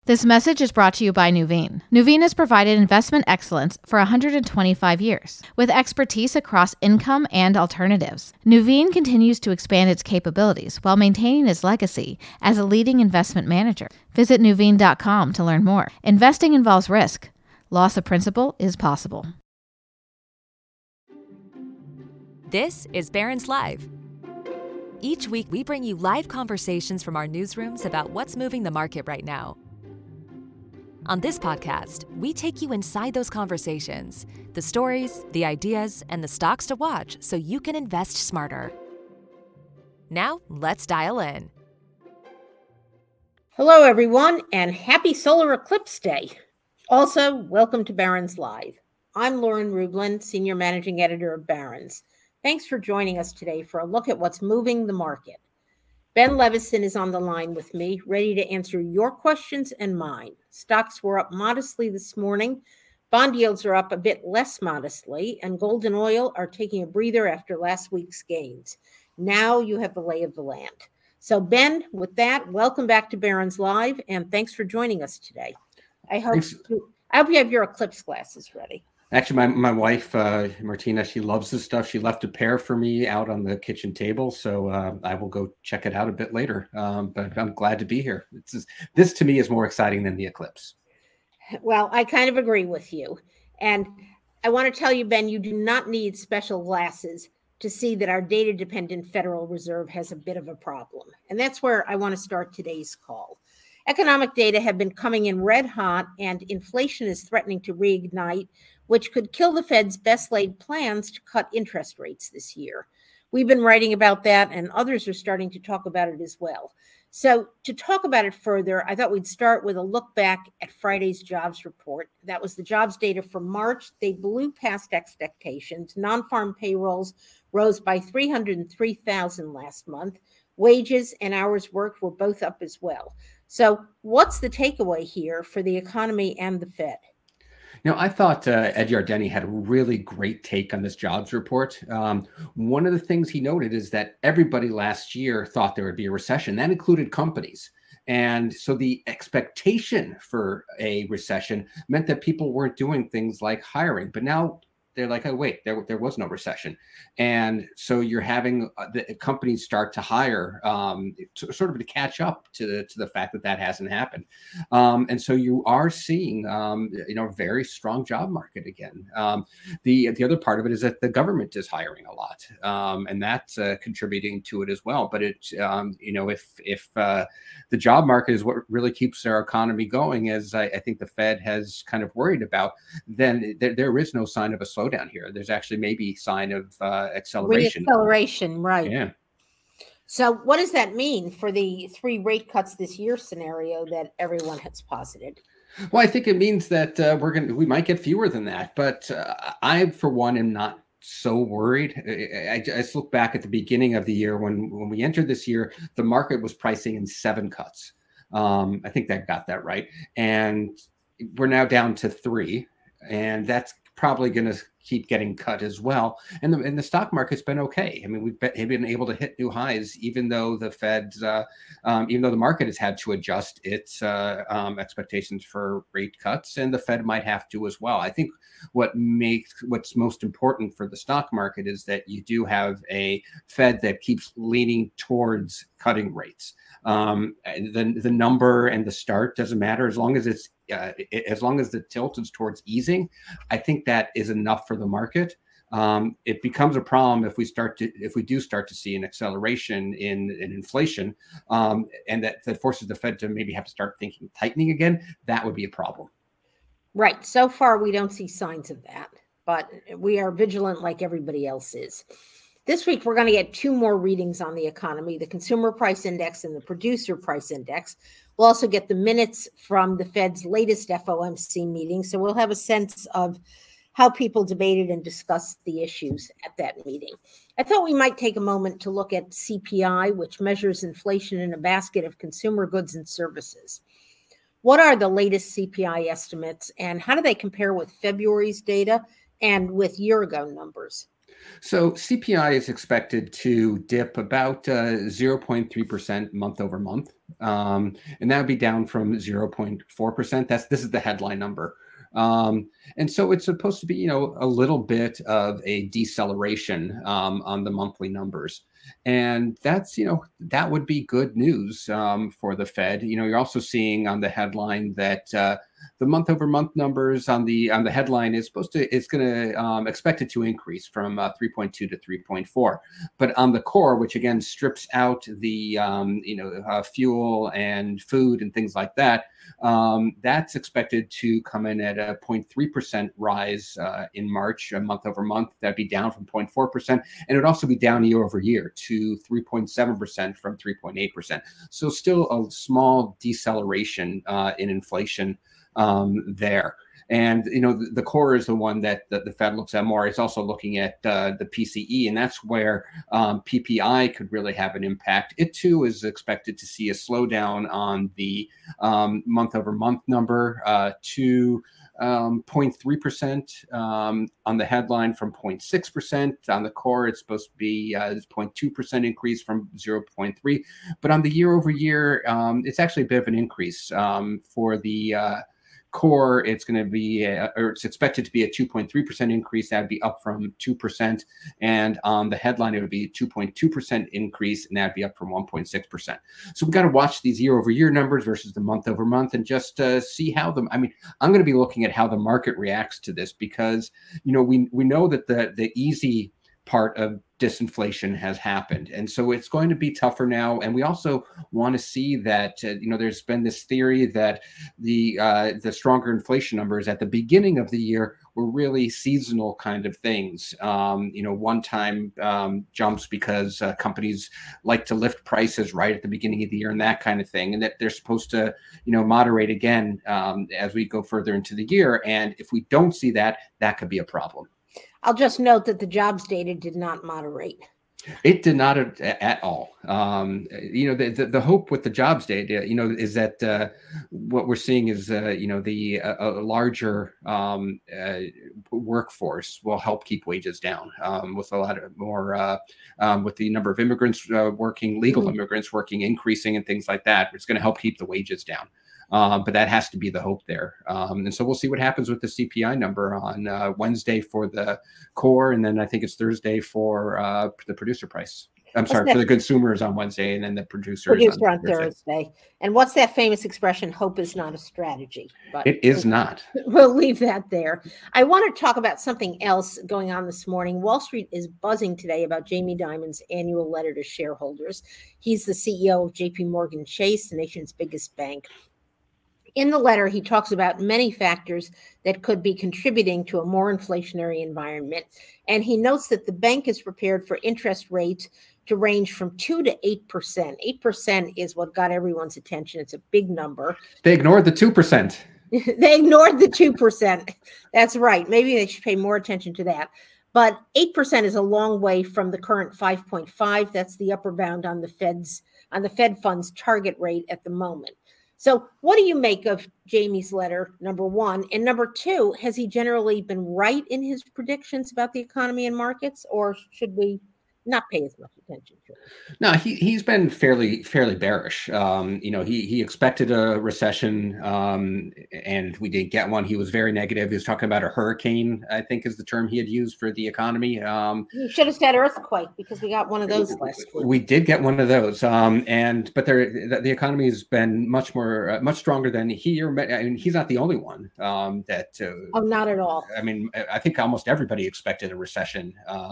This message is brought to you by Nuveen. Nuveen has provided investment excellence for 125 years, with expertise across income and alternatives. Nuveen continues to expand its capabilities while maintaining its legacy as a leading investment manager. Visit Nuveen.com to learn more. Investing involves risk. Loss of principal is possible. This is Barron's Live. Each week, we bring you live conversations from our newsrooms about what's moving the market right now. On this podcast, we take you inside those conversations, the stories, the ideas, and the stocks to watch so you can invest smarter. Now, let's dial in. Hello, everyone, and happy Solar Eclipse Day. Also, welcome to Barron's Live. I'm Lauren Rublin, Senior Managing Editor of Barron's. Thanks for joining us today for a look at what's moving the market. Ben Levison is on the line with me, ready to answer your questions and mine. Stocks were up modestly this morning. Bond yields are up a bit less modestly, and gold and oil are taking a breather after last week's gains. Now you have the lay of the land. So, Ben, with that, welcome back to Barron's Live, and thanks for joining us today. I hope you have your eclipse glasses ready. Actually, my wife, Martina, she loves this stuff. She left a pair for me out on the kitchen table, so I will go check it out a bit later. But I'm glad to be here. This to me is more exciting than the eclipse. Well, I kind of agree with you. And I want to tell you, Ben, you do not need special glasses to see that our data-dependent Federal Reserve has a bit of a problem. And that's where I want to start today's call. Economic data have been coming in red hot, and inflation is threatening to reignite, which could kill the Fed's best laid plans to cut interest rates this year. We've been writing about that, and others are starting to talk about it as well. So to talk about it further, I thought we'd start with a look back at Friday's jobs report. That was the jobs data for March. They blew past expectations. Non-farm payrolls rose by 303,000 last month. Wages and hours worked were both up as well. So what's the takeaway here for the economy and the Fed? I thought Ed Yardeni had a really great take on this jobs report. One of the things he noted is that everybody last year thought there would be a recession. That included companies. And so the expectation for a recession meant that people weren't doing things like hiring. But now they're like, oh, wait, there was no recession. And so you're having the companies start to hire sort of to catch up to the fact that hasn't happened. And so you are seeing, a very strong job market again. The other part of it is that the government is hiring a lot, and that's contributing to it as well. But if the job market is what really keeps our economy going, as I think the Fed has kind of worried about, then there is no sign of a slowdown here. There's actually maybe sign of acceleration. Reacceleration, right. Yeah. So what does that mean for the 3 rate cuts this year scenario that everyone has posited? Well, I think it means that we might get fewer than that. But I, for one, am not so worried. I just look back at the beginning of the year when we entered this year, the market was pricing in 7 cuts. I think that got that right. And we're now down to 3. And that's probably going to keep getting cut as well. And the stock market's been okay. I mean, we've been able to hit new highs, even though the Fed's, even though the market has had to adjust its expectations for rate cuts, and the Fed might have to as well. I think what's most important for the stock market is that you do have a Fed that keeps leaning towards cutting rates. The number and the start doesn't matter as long as the tilt is towards easing. I think that is enough for the market. It becomes a problem if we do start to see an acceleration in inflation, and that forces the Fed to maybe have to start thinking tightening again. That would be a problem. Right. So far, we don't see signs of that, but we are vigilant like everybody else is. This week, we're going to get 2 more readings on the economy, the Consumer Price Index and the Producer Price Index. We'll also get the minutes from the Fed's latest FOMC meeting, so we'll have a sense of how people debated and discussed the issues at that meeting. I thought we might take a moment to look at CPI, which measures inflation in a basket of consumer goods and services. What are the latest CPI estimates, and how do they compare with February's data and with year-ago numbers? So CPI is expected to dip about 0.3% month over month, and that would be down from 0.4%. This is the headline number. And so it's supposed to be, a little bit of a deceleration on the monthly numbers. And that's, that would be good news for the Fed. You're also seeing on the headline that the month over month numbers on the headline it's going to expected to increase from 3.2 to 3.4, but on the core, which again strips out the fuel and food and things like that, that's expected to come in at a 0.3% rise in March, month over month. That'd be down from 0.4%, and it would also be down year over year to 3.7% from 3.8%. So still a small deceleration in inflation there. And the core is the one that the Fed looks at more. It's also looking at the PCE, and that's where PPI could really have an impact. It too is expected to see a slowdown on the month over month number to 0.3% on the headline from 0.6%. On the core, it's supposed to be 0.2% increase from 0.3. But on the year over year, it's actually a bit of an increase for the core. It's going to be, or it's expected to be a 2.3% increase. That'd be up from 2%. And on the headline, it would be a 2.2% increase, and that'd be up from 1.6%. So we've got to watch these year over year numbers versus the month over month and just see how I'm going to be looking at how the market reacts to this, because, we know that the easy part of disinflation has happened. And so it's going to be tougher now. And we also want to see that, there's been this theory that the stronger inflation numbers at the beginning of the year were really seasonal kind of things, one-time jumps because companies like to lift prices right at the beginning of the year and that kind of thing. And that they're supposed to, moderate again as we go further into the year. And if we don't see that, that could be a problem. I'll just note that the jobs data did not moderate. It did not at all. The hope with the jobs data, is that what we're seeing is, a larger workforce will help keep wages down with a lot of more, with the number of immigrants working, legal immigrants working, increasing and things like that. It's going to help keep the wages down. But that has to be the hope there. And so we'll see what happens with the CPI number on Wednesday for the core. And then I think it's Thursday for the producer price. I'm sorry, for the consumers on Wednesday, and then the producer on Thursday. And what's that famous expression? Hope is not a strategy. But it is not. We'll leave that there. I want to talk about something else going on this morning. Wall Street is buzzing today about Jamie Dimon's annual letter to shareholders. He's the CEO of JP Morgan Chase, the nation's biggest bank. In the letter, he talks about many factors that could be contributing to a more inflationary environment. And he notes that the bank is prepared for interest rates to range from 2 to 8%. 8% is what got everyone's attention. It's a big number. They ignored the 2%. They ignored the 2%. That's right. Maybe they should pay more attention to that. But 8% is a long way from the current 5.5. That's the upper bound on the Fed funds target rate at the moment. So what do you make of Jamie's letter, number one? And number two, has he generally been right in his predictions about the economy and markets, or should we not pay as much attention to it? No, he's been fairly bearish. He expected a recession, and we didn't get one. He was very negative. He was talking about a hurricane, I think is the term he had used for the economy. You should have said earthquake, because we got one of those last week. We did get one of those, but the economy has been much stronger than he's not the only one that. Not at all. I think almost everybody expected a recession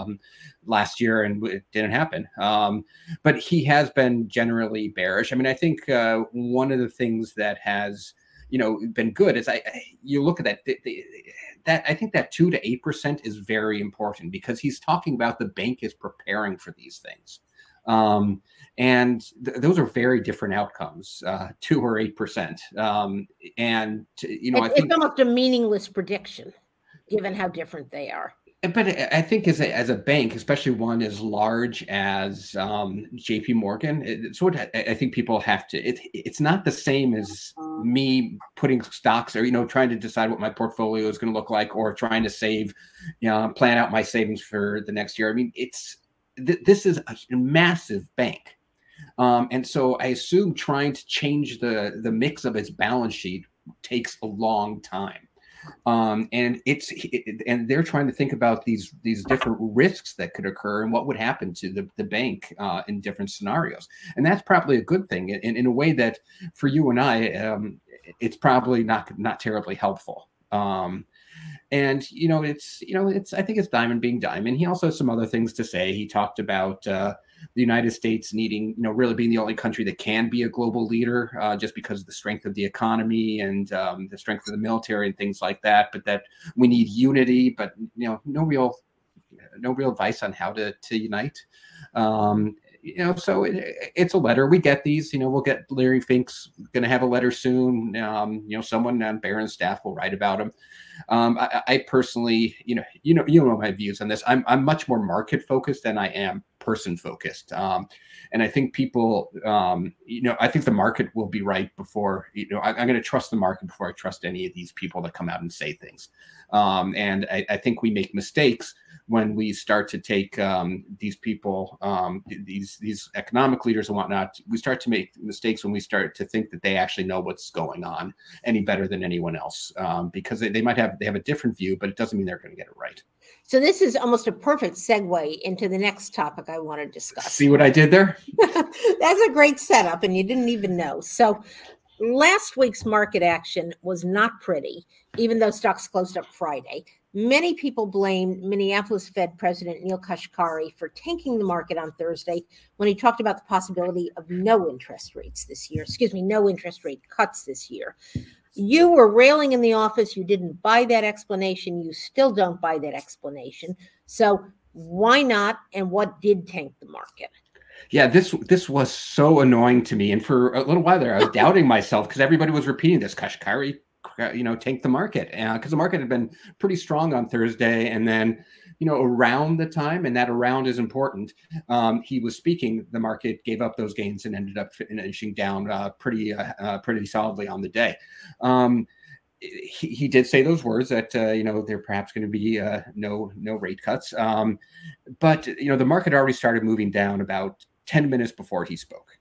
last year, and it didn't happen. But he has been generally bearish. I think one of the things that has, been good is you look at that I think that 2 to 8% is very important, because he's talking about the bank is preparing for these things. And those are very different outcomes, 2 or 8%. I think it's almost a meaningless prediction, given how different they are. But I think as a bank, especially one as large as JP Morgan, it's what I think people have to. It's not the same as me putting stocks or trying to decide what my portfolio is going to look like, or trying to save, plan out my savings for the next year. I mean, this is a massive bank, and so I assume trying to change the mix of its balance sheet takes a long time. And they're trying to think about these different risks that could occur and what would happen to the bank in different scenarios. And that's probably a good thing in a way that for you and I, it's probably not terribly helpful. And it's I think it's Diamond being Diamond. He also has some other things to say. He talked about the United States needing, really being the only country that can be a global leader, just because of the strength of the economy and the strength of the military and things like that. But that we need unity, but no real advice on how to unite. So it's a letter. We get these. We'll get Larry Fink's going to have a letter soon. Someone on Barron's staff will write about him. I personally, you know my views on this. I'm much more market focused than I am person focused. And I think people, I think the market will be right before, I'm going to trust the market before I trust any of these people that come out and say things. And I think we make mistakes when we start to take these people, these economic leaders and whatnot. We start to make mistakes when we start to think that they actually know what's going on any better than anyone else, because they have a different view, but it doesn't mean they're going to get it right. So this is almost a perfect segue into the next topic I want to discuss. See what I did there? That's a great setup, and you didn't even know. So last week's market action was not pretty, even though stocks closed up Friday. Many people blamed Minneapolis Fed President Neel Kashkari for tanking the market on Thursday when he talked about the possibility of no interest rate cuts this year. You were railing in the office. You didn't buy that explanation. You still don't buy that explanation. So why not? And what did tank the market? Yeah, this was so annoying to me. And for a little while there, I was doubting myself because everybody was repeating this. Kashkari, tanked the market, because the market had been pretty strong on Thursday. And then, around the time, and that around is important, he was speaking, the market gave up those gains and ended up finishing down pretty solidly on the day. He did say those words that, there perhaps going to be no rate cuts. But, the market already started moving down about 10 minutes before he spoke.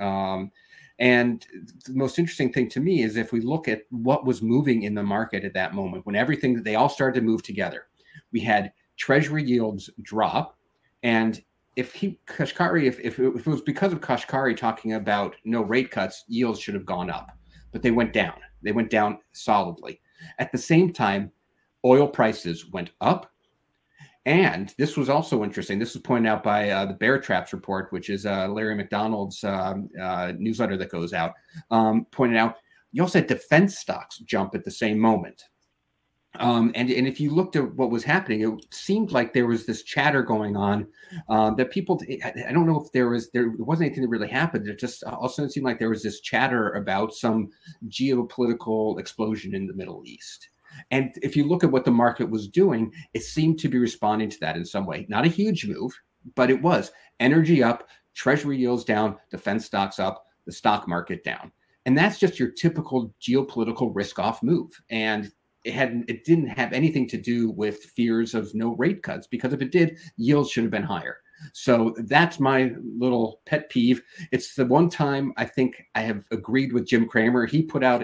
And the most interesting thing to me is if we look at what was moving in the market at that moment, when they all started to move together, we had Treasury yields drop. And if it was because of Kashkari talking about no rate cuts, yields should have gone up, but they went down. They went down solidly. At the same time, oil prices went up. And this was also interesting. This was pointed out by the Bear Traps report, which is Larry McDonald's newsletter that goes out, pointed out, you also had defense stocks jump at the same moment. And if you looked at what was happening, it seemed like there was this chatter going on that people, I don't know if there wasn't anything that really happened. It just also seemed like there was this chatter about some geopolitical explosion in the Middle East. And if you look at what the market was doing, it seemed to be responding to that in some way. Not a huge move, but it was energy up, Treasury yields down, defense stocks up, the stock market down. And that's just your typical geopolitical risk-off move. And it didn't have anything to do with fears of no rate cuts, because if it did, yields should have been higher. So that's my little pet peeve. It's the one time I think I have agreed with Jim Cramer. He put out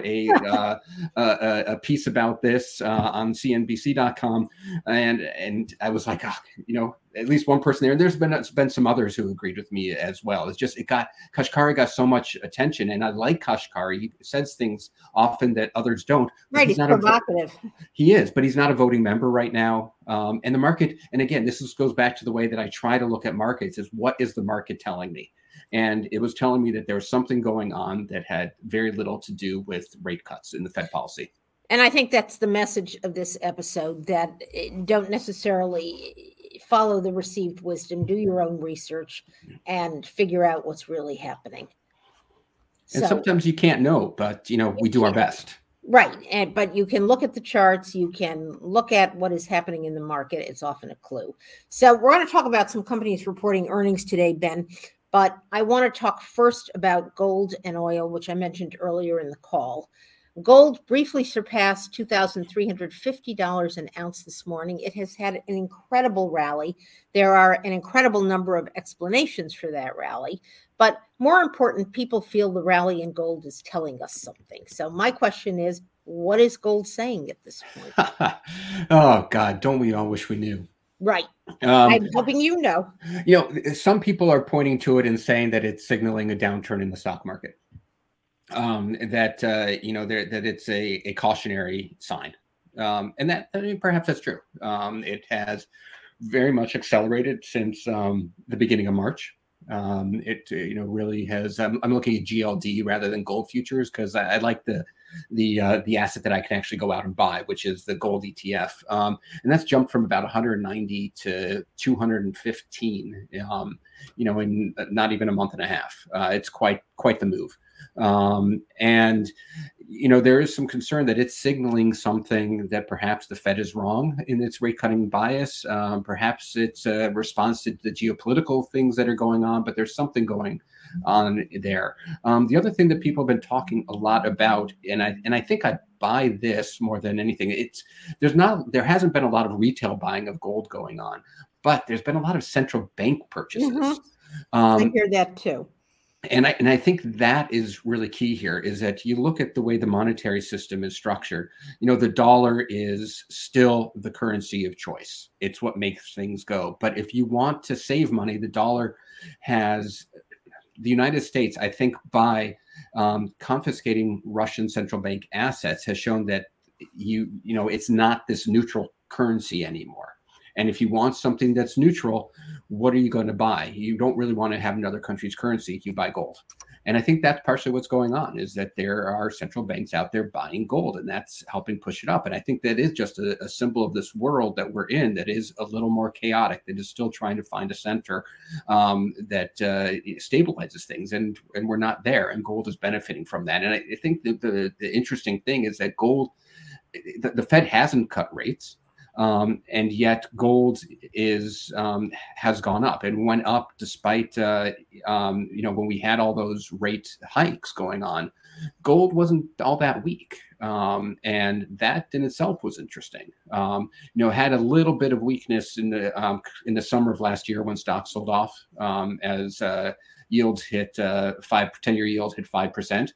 a piece about this on CNBC.com, and I was like, at least one person there. And there's been some others who agreed with me as well. It's just Kashkari got so much attention, and I like Kashkari. He says things often that others don't. Right, he's provocative. He is, but he's not a voting member right now. And the market, and again, this goes back to the way that I try to look at markets, is what is the market telling me? And it was telling me that there was something going on that had very little to do with rate cuts in the Fed policy. And I think that's the message of this episode, that don't necessarily follow the received wisdom, do your own research, and figure out what's really happening. And sometimes you can't know, but we do our best. Right. But you can look at the charts, you can look at what is happening in the market. It's often a clue. So we're going to talk about some companies reporting earnings today, Ben. But I want to talk first about gold and oil, which I mentioned earlier in the call. Gold briefly surpassed $2,350 an ounce this morning. It has had an incredible rally. There are an incredible number of explanations for that rally. But more important, people feel the rally in gold is telling us something. So my question is, what is gold saying at this point? Oh, God, don't we all wish we knew? Right. I'm hoping you know. Some people are pointing to it and saying that it's signaling a downturn in the stock market. That it's a cautionary sign, and that perhaps that's true. It has very much accelerated since the beginning of March. It really has. I'm looking at GLD rather than gold futures because I like the asset that I can actually go out and buy, which is the gold ETF, and that's jumped from about 190 to 215. In not even a month and a half. It's quite the move. And there is some concern that it's signaling something that perhaps the Fed is wrong in its rate cutting bias. Perhaps it's a response to the geopolitical things that are going on, but there's something going on there. The other thing that people have been talking a lot about, and I think I buy this more than anything, there hasn't been a lot of retail buying of gold going on, but there's been a lot of central bank purchases. Mm-hmm. I hear that too. And I think that is really key here, is that you look at the way the monetary system is structured. The dollar is still the currency of choice. It's what makes things go. But if you want to save money, the dollar has the United States, I think, by confiscating Russian central bank assets, has shown that it's not this neutral currency anymore. And if you want something that's neutral, what are you going to buy? You don't really want to have another country's currency. You buy gold. And I think that's partially what's going on, is that there are central banks out there buying gold, and that's helping push it up. And I think that is just a symbol of this world that we're in that is a little more chaotic, that is still trying to find a center that stabilizes things. And we're not there, and gold is benefiting from that. And I think that the interesting thing is that gold, the Fed hasn't cut rates. And yet gold has gone up and went up despite, when we had all those rate hikes going on, gold wasn't all that weak. And that in itself was interesting. Had a little bit of weakness in the summer of last year when stocks sold off as yields hit 10-year yields hit 5%.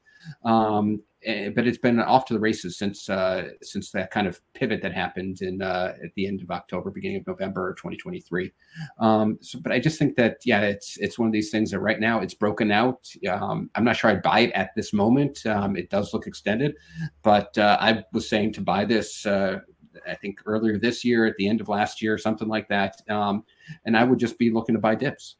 But it's been off to the races since that kind of pivot that happened at the end of October, beginning of November of 2023. But I just think that, it's one of these things that right now it's broken out. I'm not sure I'd buy it at this moment. It does look extended, but I was saying to buy this, I think earlier this year, at the end of last year, something like that. And I would just be looking to buy dips.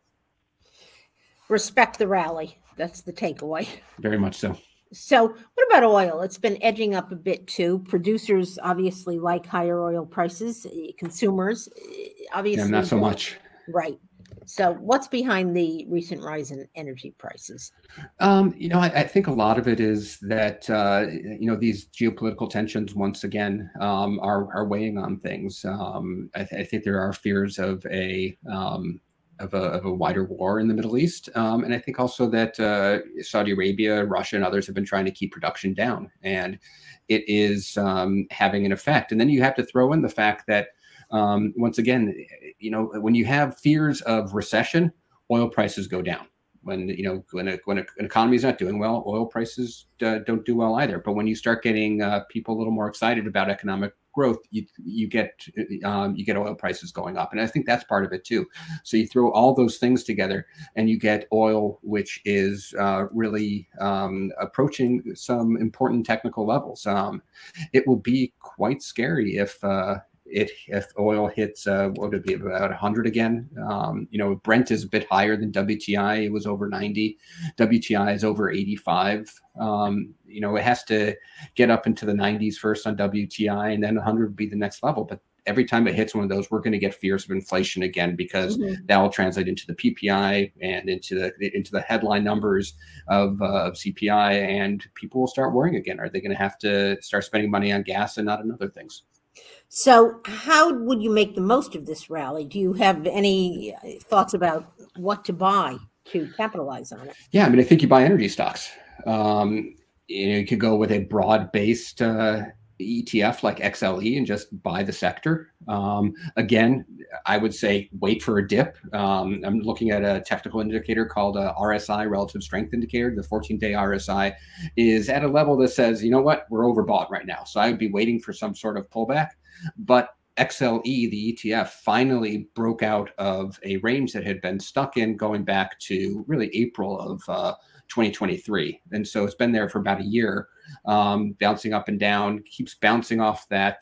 Respect the rally. That's the takeaway. Very much so. So what about oil? It's been edging up a bit too. Producers obviously like higher oil prices. Consumers obviously not so much. Right. So what's behind the recent rise in energy prices? I think a lot of it is that these geopolitical tensions once again are weighing on things. I think there are fears of a wider war in the Middle East. And I think also that Saudi Arabia, Russia, and others have been trying to keep production down. And it is having an effect. And then you have to throw in the fact that, once again, when you have fears of recession, oil prices go down. When an economy is not doing well, oil prices don't do well either. But when you start getting people a little more excited about economic growth, you get oil prices going up, and I think that's part of it too. So you throw all those things together, and you get oil, which is really approaching some important technical levels. It will be quite scary if oil hits what would it be, about 100 again. Brent is a bit higher than WTI. It was over 90. WTI is over 85. It has to get up into the 90s first on WTI, and then 100 would be the next level. But every time it hits one of those, we're going to get fears of inflation again, because Mhm. that will translate into the PPI and into the headline numbers of CPI, and people will start worrying again. Are they going to have to start spending money on gas and not on other things? So, how would you make the most of this rally? Do you have any thoughts about what to buy to capitalize on it? Yeah, I mean, I think you buy energy stocks. You could go with a broad-based ETF like XLE and just buy the sector. Again, I would say wait for a dip. I'm looking at a technical indicator called RSI, Relative Strength Indicator. The 14-day RSI is at a level that says, you know what, we're overbought right now. So I would be waiting for some sort of pullback. But XLE, the ETF, finally broke out of a range that had been stuck in going back to really April of 2023. And so it's been there for about a year, bouncing up and down, keeps bouncing off that,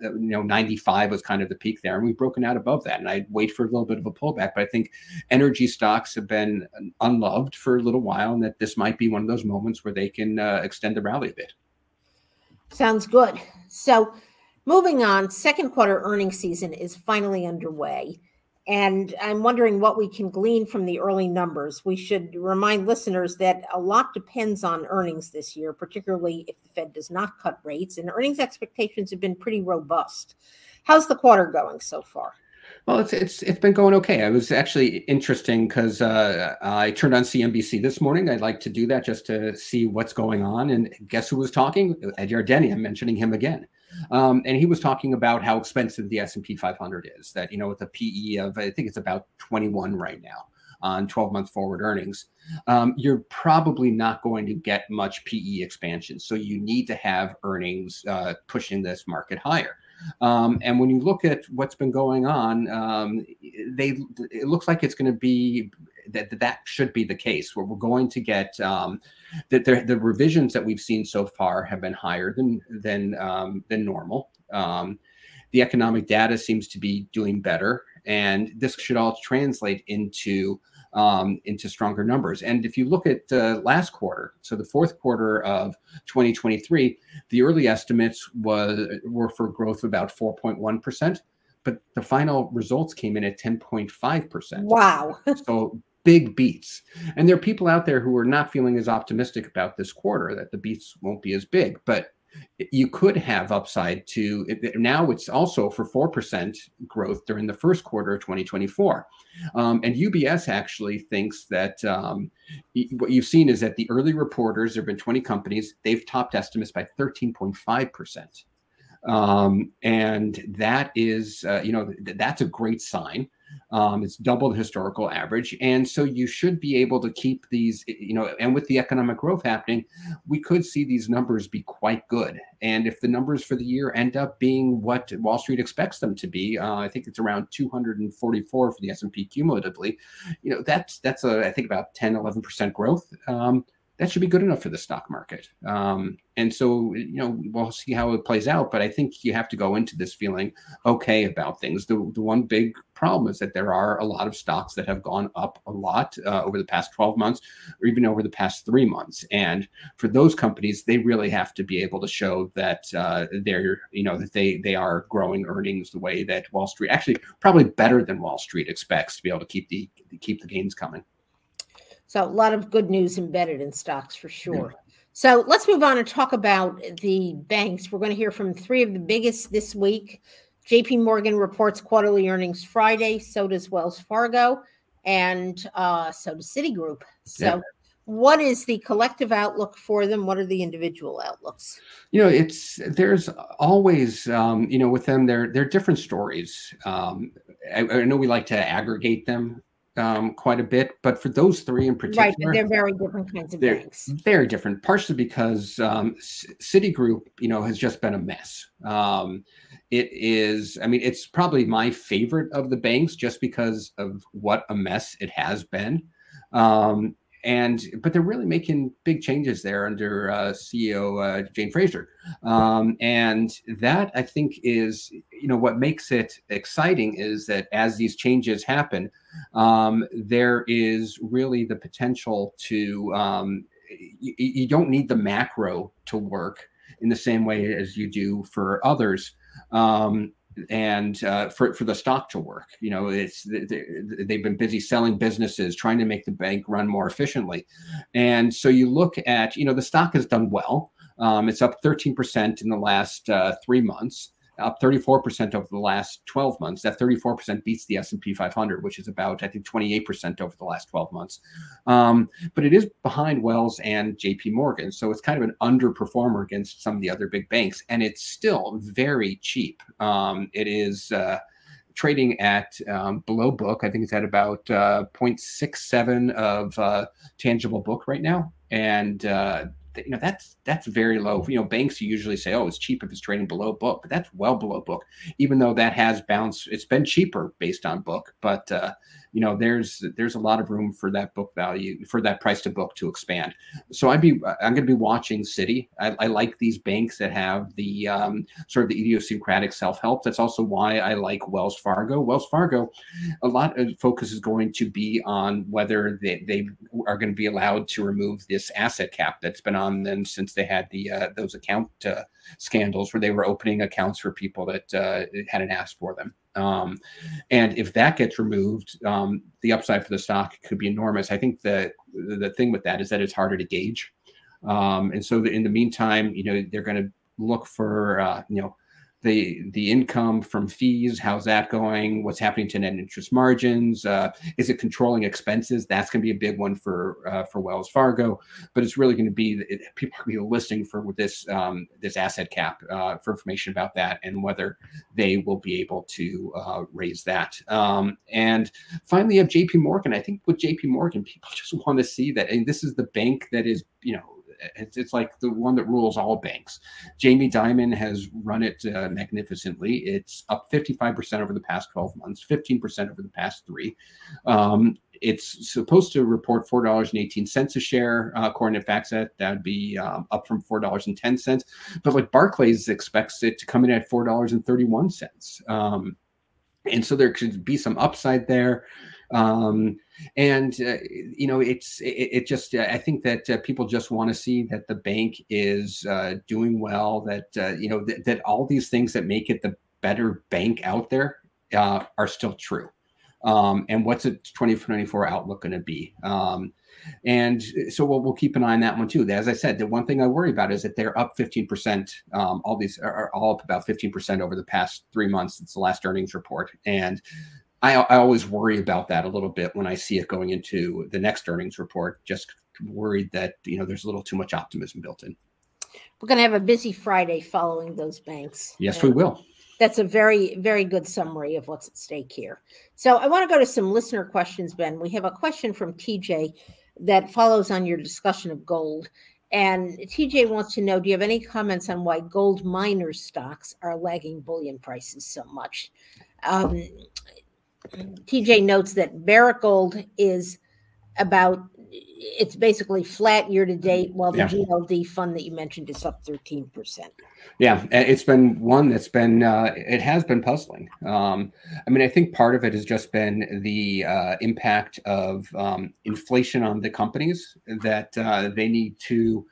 95 was kind of the peak there. And we've broken out above that. And I'd wait for a little bit of a pullback. But I think energy stocks have been unloved for a little while, and that this might be one of those moments where they can extend the rally a bit. Sounds good. So, moving on, second quarter earnings season is finally underway. And I'm wondering what we can glean from the early numbers. We should remind listeners that a lot depends on earnings this year, particularly if the Fed does not cut rates. And earnings expectations have been pretty robust. How's the quarter going so far? Well, it's been going okay. It was actually interesting because I turned on CNBC this morning. I like to do that just to see what's going on. And guess who was talking? Ed Yardeni. I'm mentioning him again. And he was talking about how expensive the S&P 500 is. That, with a PE of, I think it's about 21 right now on 12-month forward earnings, you're probably not going to get much PE expansion. So you need to have earnings pushing this market higher. And when you look at what's been going on, it looks like it's going to be that should be the case, where we're going to get the revisions that we've seen so far have been higher than normal. The economic data seems to be doing better, and this should all translate into stronger numbers. And if you look at last quarter, so the fourth quarter of 2023, the early estimates were for growth of about 4.1%, but the final results came in at 10.5%. Wow. So big beats. And there are people out there who are not feeling as optimistic about this quarter, that the beats won't be as big, but you could have upside to it. Now it's also for 4% growth during the first quarter of 2024. And UBS actually thinks that what you've seen is that the early reporters, there have been 20 companies, they've topped estimates by 13.5%. And that is, that's a great sign. It's double the historical average. And so you should be able to keep these, and with the economic growth happening, we could see these numbers be quite good. And if the numbers for the year end up being what Wall Street expects them to be, I think it's around 244 for the S&P cumulatively, that's I think about 10, 11% growth. That should be good enough for the stock market. And so, we'll see how it plays out. But I think you have to go into this feeling okay about things. The one big problem is that there are a lot of stocks that have gone up a lot over the past 12 months, or even over the past 3 months. And for those companies, they really have to be able to show that that they are growing earnings the way that Wall Street, actually probably better than Wall Street expects, to be able to keep the gains coming. So a lot of good news embedded in stocks for sure. So let's move on and talk about the banks. We're going to hear from three of the biggest this week. JP Morgan reports quarterly earnings Friday. So does Wells Fargo, and so does Citigroup. So what is the collective outlook for them? What are the individual outlooks? There's always, with them, they're different stories. I know we like to aggregate them quite a bit, but for those three in particular, right, they're very different kinds of banks. Very different, partially because Citigroup, has just been a mess. It's probably my favorite of the banks just because of what a mess it has been. But they're really making big changes there under CEO Jane Fraser. And that, I think, is, what makes it exciting is that as these changes happen, there is really the potential to, you don't need the macro to work in the same way as you do for others. and for the stock to work. They've been busy selling businesses, trying to make the bank run more efficiently. And so you look at, the stock has done well. It's up 13% in the last 3 months, up 34% over the last 12 months. That 34% beats the S&P 500, which is about, I think, 28% over the last 12 months. But it is behind Wells and JP Morgan. So it's kind of an underperformer against some of the other big banks. And it's still very cheap. It is trading at below book. I think it's at about 0.67 of tangible book right now. And that's very low. Banks usually say, oh, it's cheap if it's trading below book, but that's well below book, even though that has bounced. It's been cheaper based on book, but there's a lot of room for that book value, for that price to book to expand. So I'm going to be watching Citi. I like these banks that have the sort of the idiosyncratic self-help. That's also why I like Wells Fargo. Wells Fargo, a lot of focus is going to be on whether they are going to be allowed to remove this asset cap that's been on them since they had those account scandals where they were opening accounts for people that hadn't asked for them. And if that gets removed, the upside for the stock could be enormous. I think the thing with that is that it's harder to gauge. And so in the meantime, they're going to look for, the income from fees. How's that going? What's happening to net interest margins? Is it controlling expenses? That's going to be a big one for Wells Fargo. But it's really going to be people are going to be listening for this this asset cap for information about that and whether they will be able to raise that. And finally, you have JP Morgan. I think with JP Morgan, people just want to see that, and this is the bank that is, it's like the one that rules all banks. Jamie Dimon has run it magnificently. It's up 55% over the past 12 months, 15% over the past 3. It's supposed to report $4.18 a share, according to FactSet. That would be up from $4.10. But like Barclays expects it to come in at $4.31. And so there could be some upside there. It just, I think that people just want to see that the bank is doing well, that, that all these things that make it the better bank out there are still true. And what's its 2024 outlook going to be? And so we'll keep an eye on that one too. As I said, the one thing I worry about is that they're up 15%. All these are all up about 15% over the past 3 months. It's the last earnings report. And I always worry about that a little bit when I see it going into the next earnings report, just worried that, there's a little too much optimism built in. We're going to have a busy Friday following those banks. Yes, we will. That's a very, very good summary of what's at stake here. So I want to go to some listener questions, Ben. We have a question from TJ that follows on your discussion of gold. And TJ wants to know, do you have any comments on why gold miners stocks are lagging bullion prices so much? TJ notes that Barrick Gold is it's basically flat year to date, while the GLD fund that you mentioned is up 13%. Yeah, it's been one that's been, it has been puzzling. I think part of it has just been the impact of inflation on the companies that they need to,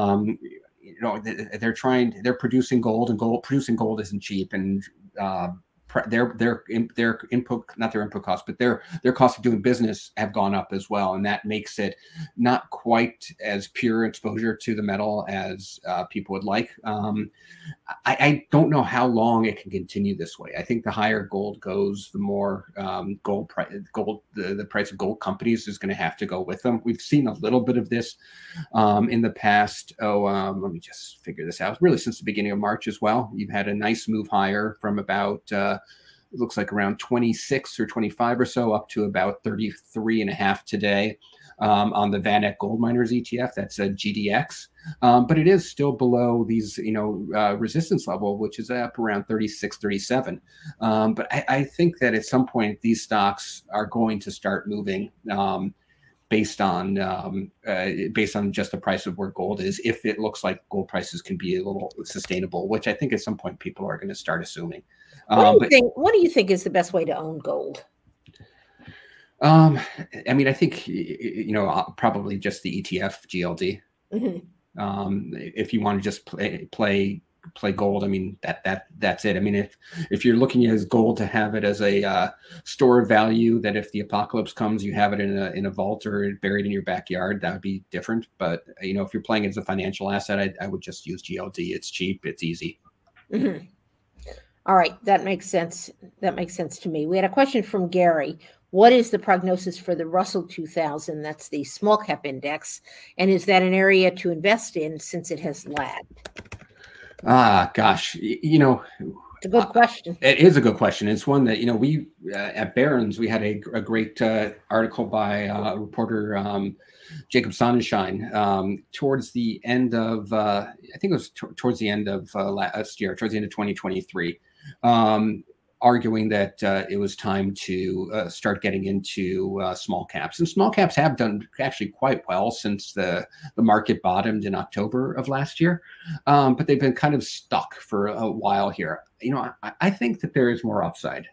they're producing gold, and producing gold isn't cheap, and their input, not their input costs, but their cost of doing business have gone up as well, and that makes it not quite as pure exposure to the metal as people would like. I don't know how long it can continue this way. I think the higher gold goes, the more the price of gold companies is going to have to go with them. We've seen a little bit of this in the past. Let me just figure this out. Really, since the beginning of March as well, you've had a nice move higher from about it looks like around 26 or 25 or so up to about 33.5 today on the VanEck Gold Miners ETF. That's a GDX. But it is still below these, resistance level, which is up around 36, 37. But I think that at some point these stocks are going to start moving based on just the price of where gold is, if it looks like gold prices can be a little sustainable, which I think at some point people are going to start assuming. What do you think is the best way to own gold? I think, probably just the ETF GLD. Mm-hmm. If you want to just play play gold, I mean, that's it. I mean, if you're looking at gold to have it as a store of value, that if the apocalypse comes, you have it in a vault or buried in your backyard, that would be different. But if you're playing it as a financial asset, I would just use GLD. It's cheap, it's easy. Mm-hmm. All right, that makes sense. That makes sense to me. We had a question from Gary. What is the prognosis for the Russell 2000? That's the small cap index. And is that an area to invest in since it has lagged? Gosh, it's a good question. It is a good question. It's one that, we at Barron's, we had a great article by a reporter, Jacob Sonnenschein, towards the end of, I think it was towards the end of last year, towards the end of 2023, arguing that it was time to start getting into small caps. And small caps have done actually quite well since the market bottomed in October of last year. But they've been kind of stuck for a while here. I think that there is more upside.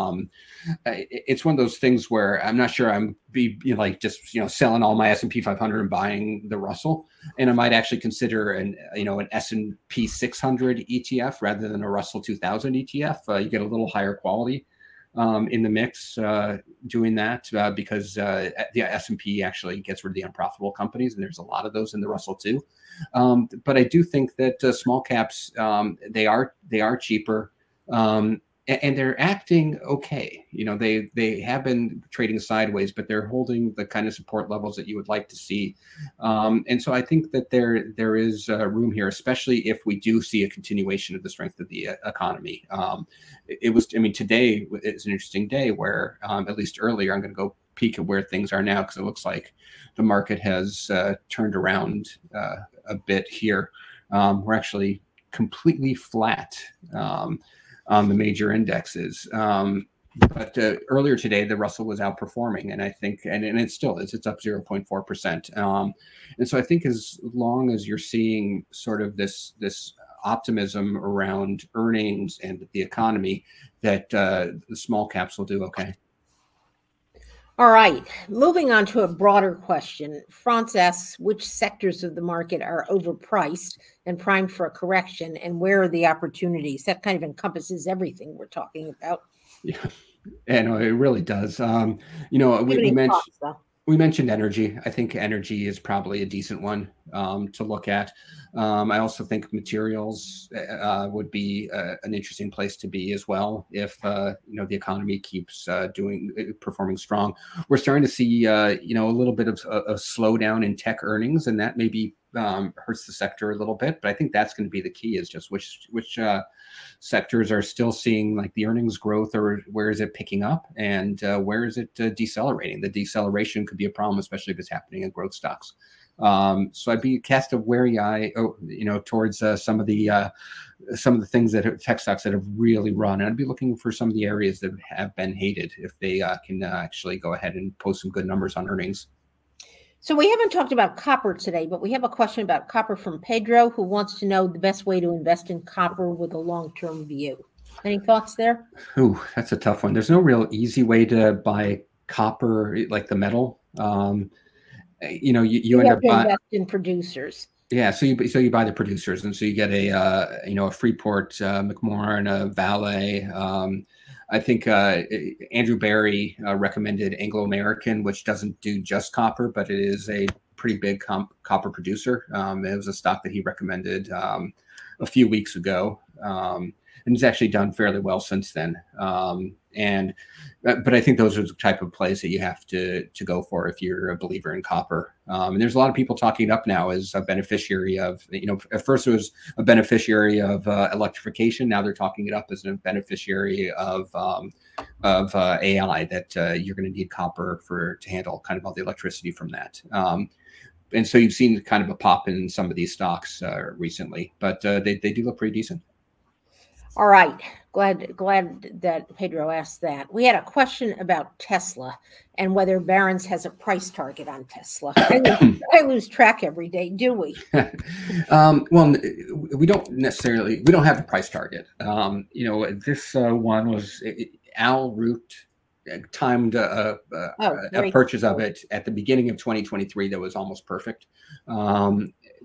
It's one of those things where I'm not sure I'm selling all my S&P 500 and buying the Russell, and I might actually consider an S&P 600 ETF rather than a Russell 2000 ETF. You get a little higher quality in the mix doing that because the S&P actually gets rid of the unprofitable companies, and there's a lot of those in the Russell too. But I do think that small caps, they are cheaper, and they're acting okay. They have been trading sideways, but they're holding the kind of support levels that you would like to see. And so I think that there is room here, especially if we do see a continuation of the strength of the economy. Today is an interesting day where, at least earlier, I'm going to go peek at where things are now, because it looks like the market has turned around a bit here. We're actually completely flat on the major indexes. But earlier today, the Russell was outperforming, and I think, and it still is, it's up 0.4%. And so I think as long as you're seeing sort of this optimism around earnings and the economy, that the small caps will do okay. All right, moving on to a broader question. France asks, which sectors of the market are overpriced and primed for a correction, and where are the opportunities? That kind of encompasses everything we're talking about. Yeah, and it really does. We mentioned energy. I think energy is probably a decent one to look at. I also think materials would be an interesting place to be as well if the economy keeps performing strong. We're starting to see a little bit of a slowdown in tech earnings, and that maybe hurts the sector a little bit. But I think that's going to be the key, is just which sectors are still seeing like the earnings growth, or where is it picking up, and where is it decelerating? The deceleration could be a problem, especially if it's happening in growth stocks. So I'd be cast a wary eye, towards some of the things that tech stocks that have really run. And I'd be looking for some of the areas that have been hated, if they can actually go ahead and post some good numbers on earnings. So we haven't talked about copper today, but we have a question about copper from Pedro, who wants to know the best way to invest in copper with a long-term view. Any thoughts there? Ooh, that's a tough one. There's no real easy way to buy copper, like the metal. You end up buying invest in producers. Yeah, so you buy the producers, and so you get a Freeport, McMoran, a Vale. I think Andrew Barry recommended Anglo American, which doesn't do just copper, but it is a pretty big copper producer. It was a stock that he recommended a few weeks ago, and it's actually done fairly well since then. But I think those are the type of plays that you have to go for if you're a believer in copper. And there's a lot of people talking it up now as a beneficiary of, at first it was a beneficiary of electrification. Now they're talking it up as a beneficiary of AI, that you're going to need copper to handle kind of all the electricity from that. And so you've seen kind of a pop in some of these stocks recently, but they do look pretty decent. All right. Glad that Pedro asked that. We had a question about Tesla and whether Barron's has a price target on Tesla. I lose track every day, do we? Well, we don't have a price target. This one was Al Root timed a purchase of it at the beginning of 2023 that was almost perfect. The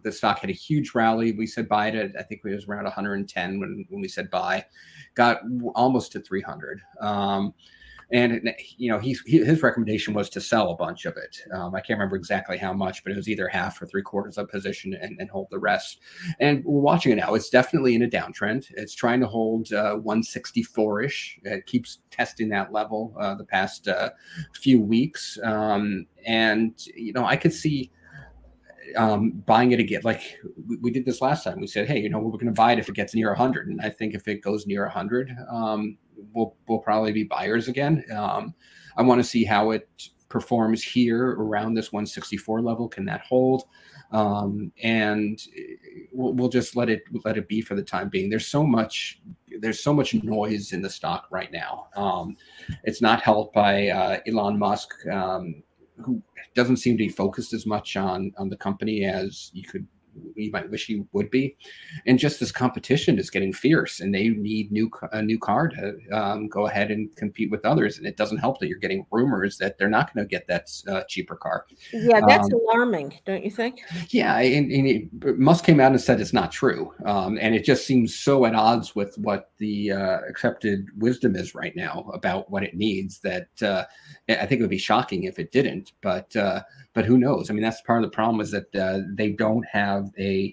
the stock had a huge rally. We said buy it. I think it was around 110 when we said buy. Got almost to 300. And his recommendation was to sell a bunch of it. I can't remember exactly how much, but it was either half or 3/4 of position and hold the rest. And we're watching it now. It's definitely in a downtrend. It's trying to hold 164-ish. It keeps testing that level the past few weeks. And I could see buying it again. Like we did this last time. We said, hey, we're going to buy it if it gets near 100. And I think if it goes near 100, we'll probably be buyers again. I want to see how it performs here around this 164 level. Can that hold? And we'll just let it be for the time being. There's so much noise in the stock right now. It's not helped by Elon Musk, who doesn't seem to be focused as much on the company as you might wish he would be, and just this competition is getting fierce, and they need a new car to go ahead and compete with others. And it doesn't help that you're getting rumors that they're not going to get that cheaper car. Yeah, that's alarming, don't you think? Yeah, and Musk came out and said it's not true, and it just seems so at odds with what the accepted wisdom is right now about what it needs that I think it would be shocking if it didn't. But who knows? I mean, that's part of the problem is that they don't have a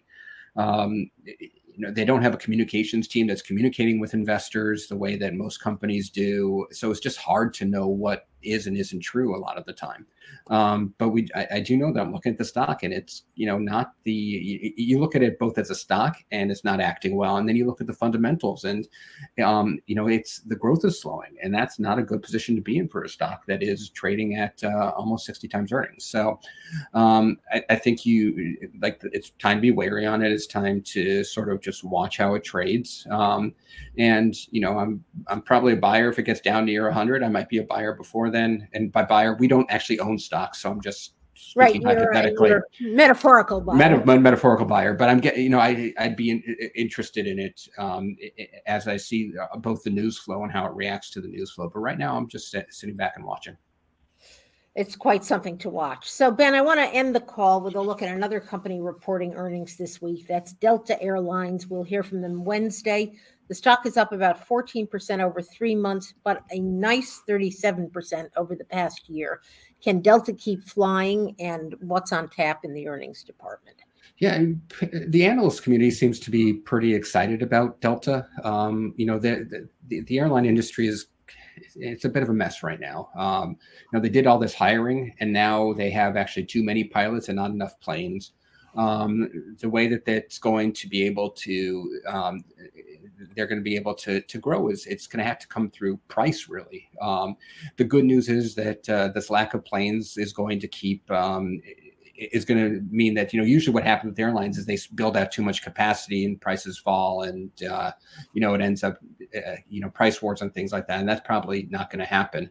communications team that's communicating with investors the way that most companies do. So it's just hard to know what is and isn't true a lot of the time. But I do know that I'm looking at the stock, and it's, not you look at it both as a stock and it's not acting well. And then you look at the fundamentals and, it's the growth is slowing, and that's not a good position to be in for a stock that is trading at almost 60 times earnings. So I think it's time to be wary on it. It's time to sort of just watch how it trades. And, I'm probably a buyer if it gets down near 100. I might be a buyer before then. And by buyer, we don't actually own stocks, so I'm just speaking hypothetically. You're metaphorical buyer. Metaphorical buyer, but I'm getting, I'd be interested in it as I see both the news flow and how it reacts to the news flow. But right now, I'm just sitting back and watching. It's quite something to watch. So, Ben, I want to end the call with a look at another company reporting earnings this week. That's Delta Airlines. We'll hear from them Wednesday. The stock is up about 14% over 3 months, but a nice 37% over the past year. Can Delta keep flying, and what's on tap in the earnings department? Yeah, the analyst community seems to be pretty excited about Delta. The airline industry it's a bit of a mess right now. They did all this hiring, and now they have actually too many pilots and not enough planes. The way that that's going to be able to, they're going to be able to grow is it's going to have to come through price, really. The good news is that this lack of planes is going to keep, is going to mean that, usually what happens with airlines is they build out too much capacity and prices fall, and, it ends up, price wars and things like that. And that's probably not going to happen.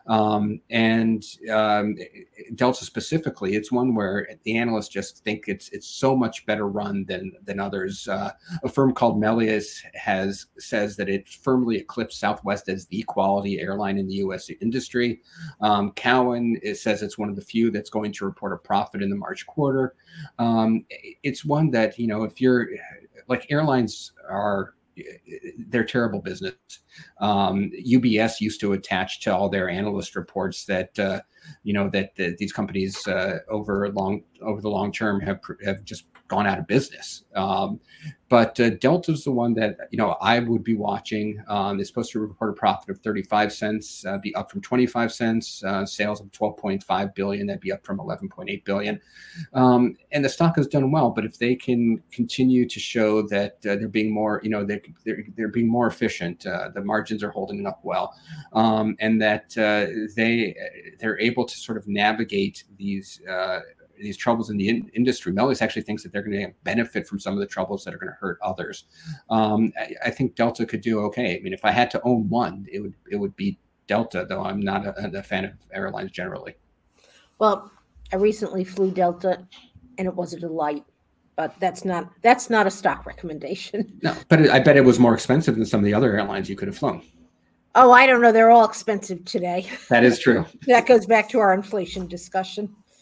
Delta specifically, it's one where the analysts just think it's so much better run than others. A firm called Melius says that it firmly eclipsed Southwest as the quality airline in the U.S. industry. Cowen says it's one of the few that's going to report a profit in the March quarter. It's one that, if you're like, airlines they're terrible business. UBS used to attach to all their analyst reports that that these companies over the long term have just gone out of business. But Delta's the one that I would be watching. It's supposed to report a profit of 35 cents, be up from 25 cents. Sales of 12.5 billion, that'd be up from 11.8 billion. And the stock has done well, but if they can continue to show that they're being more, they're being more efficient, the margins are holding up well, and that they're able to sort of navigate these troubles in the industry. Melius actually thinks that they're going to benefit from some of the troubles that are going to hurt others. I think Delta could do okay. I mean, if I had to own one, it would be Delta, though I'm not a fan of airlines generally. Well, I recently flew Delta, and it was a delight. But that's not a stock recommendation. No, but I bet it was more expensive than some of the other airlines you could have flown. Oh, I don't know. They're all expensive today. That is true. That goes back to our inflation discussion.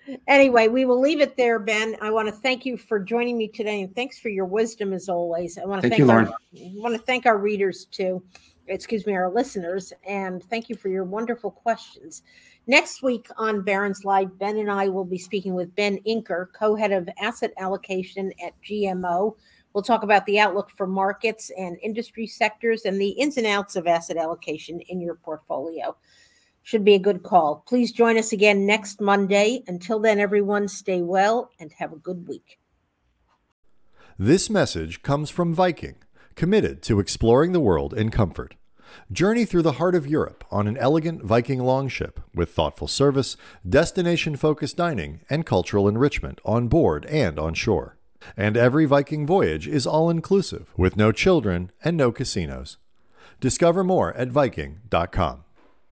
Anyway, we will leave it there, Ben. I want to thank you for joining me today, and thanks for your wisdom as always. I want to thank our readers too. Our listeners, and thank you for your wonderful questions. Next week on Barron's Live, Ben and I will be speaking with Ben Inker, co-head of asset allocation at GMO. We'll talk about the outlook for markets and industry sectors and the ins and outs of asset allocation in your portfolio. Should be a good call. Please join us again next Monday. Until then, everyone, stay well and have a good week. This message comes from Viking, committed to exploring the world in comfort. Journey through the heart of Europe on an elegant Viking longship with thoughtful service, destination-focused dining, and cultural enrichment on board and on shore. And every Viking voyage is all-inclusive with no children and no casinos. Discover more at Viking.com.